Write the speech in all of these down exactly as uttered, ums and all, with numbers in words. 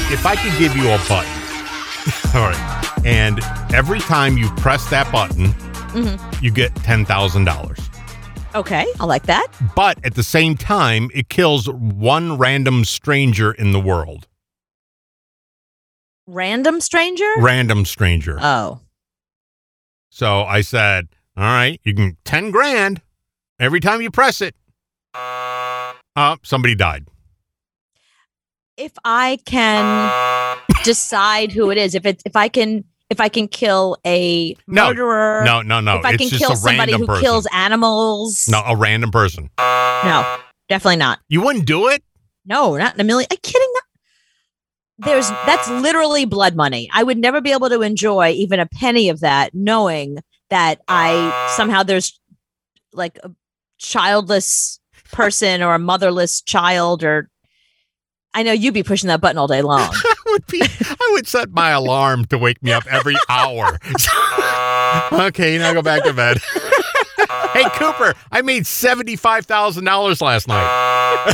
if I could give you a button, all right, and every time you press that button, mm-hmm. you get ten thousand dollars. Okay, I like that. But at the same time, it kills one random stranger in the world. Random stranger? Random stranger. Oh. So I said, all right, you can ten grand every time you press it. Uh, somebody died. If I can decide who it is, if it, if I can, if I can kill a murderer, no, no, no, no. If I it's can just kill a somebody random who person. kills animals, No, a random person. no, definitely not. You wouldn't do it? No, not in a million. Are you kidding? There's that's literally blood money. I would never be able to enjoy even a penny of that, knowing that I somehow there's like a childless person or a motherless child, or I know you'd be pushing that button all day long. I would be. I would set my alarm to wake me up every hour. Okay, now go back to bed. Hey, Cooper, I made seventy-five thousand dollars last night.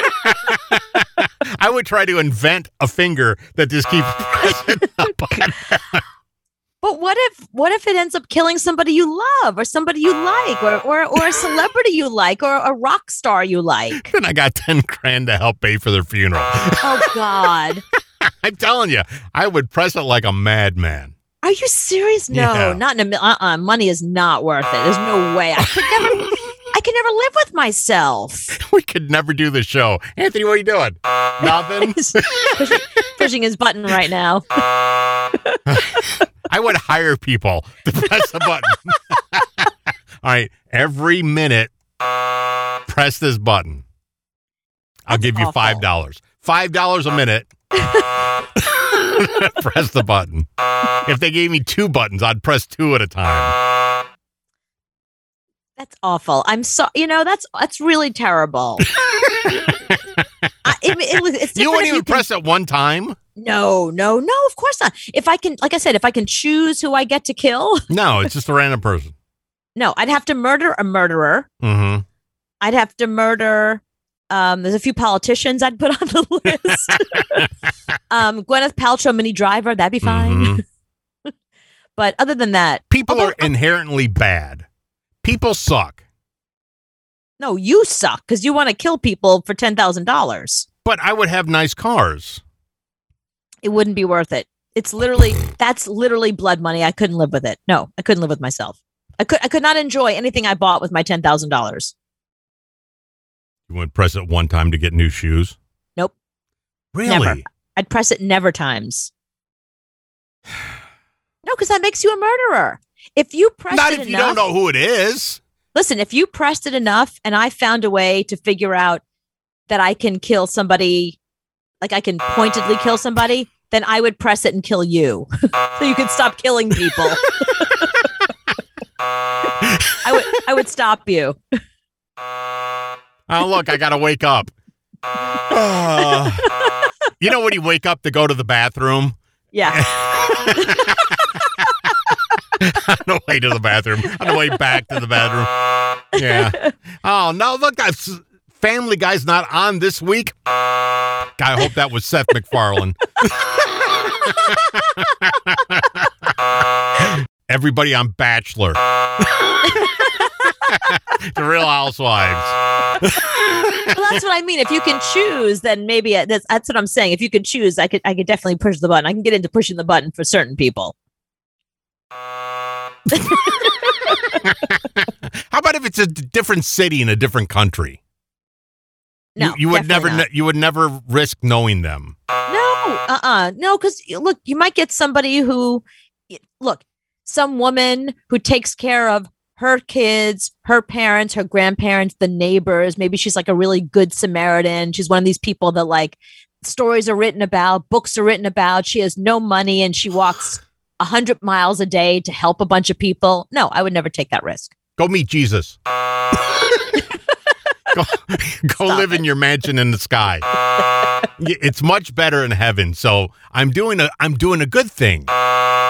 I would try to invent a finger that just keeps pressing the button. But what if what if it ends up killing somebody you love, or somebody you like, or or, or a celebrity you like, or a rock star you like? Then I got ten grand to help pay for their funeral. Oh, God. I'm telling you, I would press it like a madman. Are you serious? No, Yeah. not in a mil- uh-uh. Money is not worth it. There's no way. I could never. I could never live with myself. We could never do the show. Anthony, what are you doing? Nothing? He's pushing, pushing his button right now. I would hire people to press the button. All right, every minute, press this button. I'll That's give you awful. five dollars. five dollars a minute. Press the button. If they gave me two buttons, I'd press two at a time. That's awful. I'm so. You know, that's that's really terrible. I, it, it was. It's You different wouldn't if even you can- press it one time? No, no, no. Of course not. If I can, like I said, if I can choose who I get to kill, No, it's just a random person. no, I'd have to murder a murderer. Mm-hmm. I'd have to murder. Um, there's a few politicians I'd put on the list. um, Gwyneth Paltrow, Mini Driver, that'd be fine. Mm-hmm. But other than that, People although- are inherently bad. People suck. no, you suck because you want to kill people for ten thousand dollars. But I would have nice cars. It wouldn't be worth it. It's literally that's literally blood money. I couldn't live with it. No, I couldn't live with myself. I could I could not enjoy anything I bought with my ten thousand dollars. You would press it one time to get new shoes? Nope. Really? Never. I'd press it never times. No, because that makes you a murderer. If you press Not it if you enough, don't know who it is. listen, if you pressed it enough and I found a way to figure out that I can kill somebody, like I can pointedly kill somebody, then I would press it and kill you. So you could stop killing people. I would I would stop you. Oh, look, I got to wake up. Uh, you know when you wake up to go to the bathroom? Yeah. On the way to the bathroom. On the way back to the bathroom. Yeah. Oh, no, look, that's, Family Guy's not on this week. God, I hope that was Seth MacFarlane. Everybody on Bachelor. The Real Housewives. Well, that's what I mean. If you can choose, then maybe uh, that's, that's what I'm saying. If you could choose, I could I could definitely push the button. I can get into pushing the button for certain people. How about if it's a d- different city in a different country? No, you, you would never. definitely kn- You would never risk knowing them. No, uh-uh. No, because look, you might get somebody who, look, some woman who takes care of her kids, her parents, her grandparents, the neighbors. Maybe she's like a really good Samaritan. She's one of these people that like stories are written about, books are written about. She has no money and she walks a hundred miles a day to help a bunch of people. No, I would never take that risk. Go meet Jesus. Go, go live it. in your mansion in the sky. Y- It's much better in heaven. So I'm doing a I'm doing a good thing.